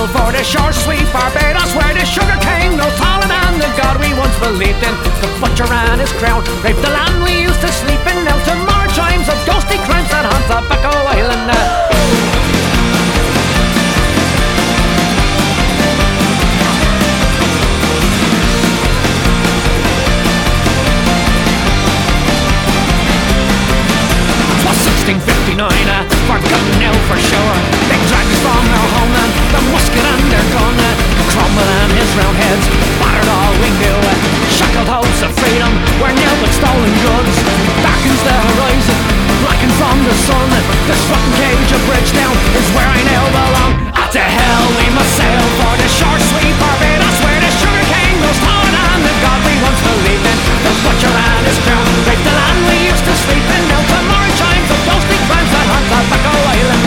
sail for the shores of sweet Barbados, where the sugar cane grows taller than the God we once believed in. The butcher and his crowd raped the land we used to sleep in. Now to more chimes of ghostly crimes that haunt Tobacco Island. Forgotten now for sure. They dragged us from our homeland, the musket and their gun, Cromwell and his round heads battered all we knew. Shackled hopes of freedom were nil but stolen goods. Darkens the horizon, blackened from the sun. This rotten cage of Bridgetown is where I now belong. Ah, to hell we must sail for the shore sweet Barbados, where the sugar cane grows taller than the God we once believed in. The butcher and his crown raped the land we used to sleep in. Now tomorrow chimes of ghostly crimes that haunt Tobacco Island.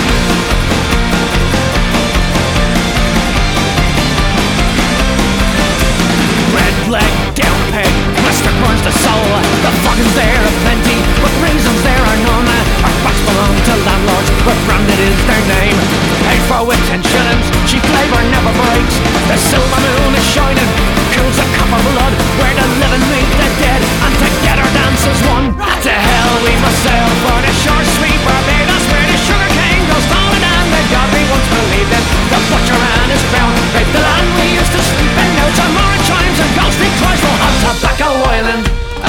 Red leg, down peg, blister burns the soul. The flogging's there aplenty, but reasons there are none. Our backs belong to landlords, but branded is their name. Paid for with 10 shillings, cheap labour never breaks. The silver moon is shining, cools the copper blood, where the living meet the dead, and together dance as one. To hell we must sail for the shore sweet Barbados, where the sugar cane goes taller than the God we once believed in. The butcher and his crown raped the land we used to sleep in. Now tomorrow chimes and ghostly cries will haunt Tobacco Island.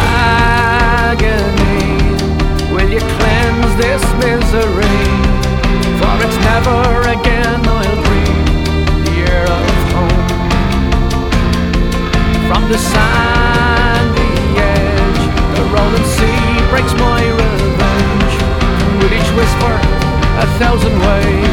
Agony, will you cleanse this misery? For it's never again I'll breathe the air of home. From the sandy edge, the rolling sea breaks my revenge, and with each whisper 1,000 waves